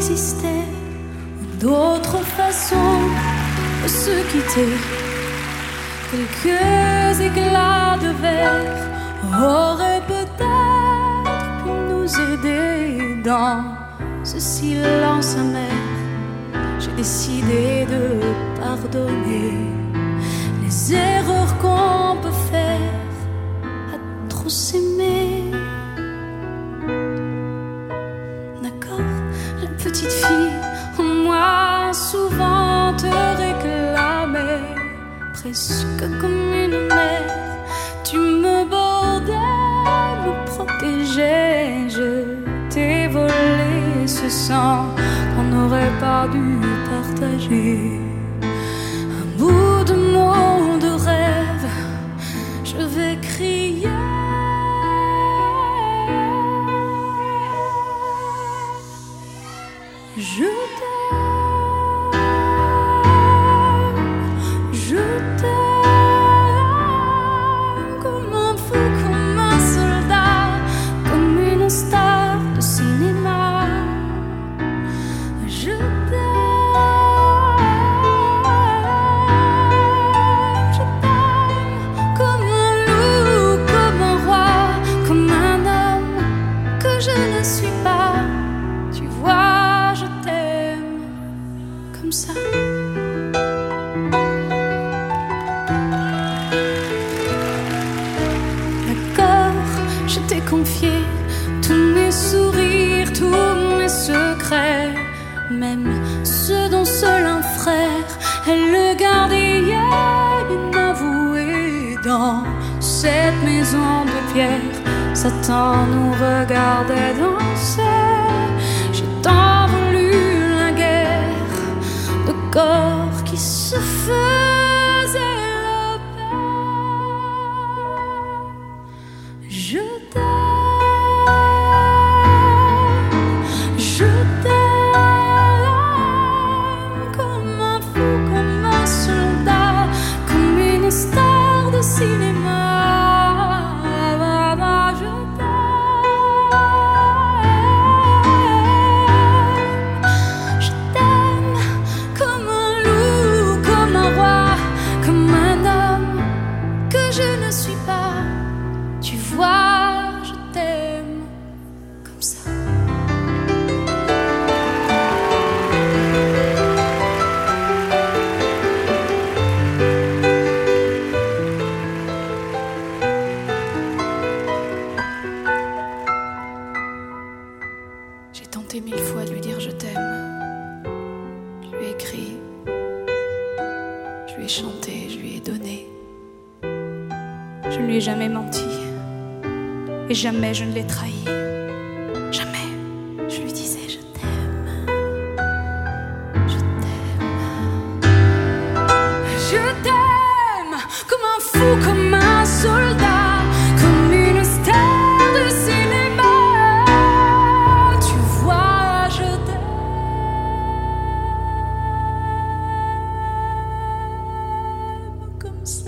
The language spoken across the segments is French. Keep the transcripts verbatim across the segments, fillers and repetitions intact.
existait d'autres façons de se quitter. Quelques éclats de verre auraient peut-être pu nous aider dans ce silence amer. J'ai décidé de pardonner les erreurs qu'on peut faire à trop s'aimer. D'accord, la petite fille en moi souvent te réclamait, presque comme une mère. Tu me bordais, me protégeais, je t'ai volé ce sang qu'on n'aurait pas dû partager. Un bout de mots de rêve, je vais crier. Je t'aime, je t'aime comme un fou, comme un soldat, comme une star de cinéma. Je t'aime, je t'aime comme un loup, comme un roi, comme un homme que je ne suis pas. Tu vois, je t'aime comme ça. D'accord, je t'ai confié tous mes sourires, tous mes secrets, même ceux dont seul un frère est le gardien inavoué. Dans cette maison de pierre, Satan nous regardait danser. J'ai tant voulu la guerre de corps qui se faisaient la paix. Je t'aime, je t'aime comme un fou, comme un soldat, comme une star de cinéma. Je t'aime, je t'aime comme un loup, comme un roi, comme un homme que je ne suis pas. Tu vois, je t'aime comme ça. J'ai tenté mille fois de lui dire je t'aime. Je lui ai écrit, je lui ai chanté, je lui ai donné. Je ne lui ai jamais menti. Et jamais je ne l'ai trahi. Jamais je lui disais je t'aime. Je t'aime. Je t'aime comme un fou, comme un soldat, comme une star de cinéma. Tu vois, je t'aime comme ça.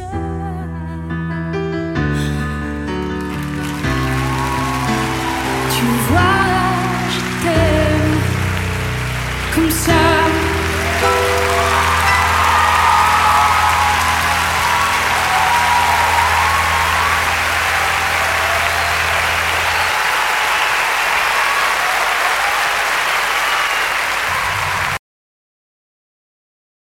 Tu vois, je t'aime comme ça.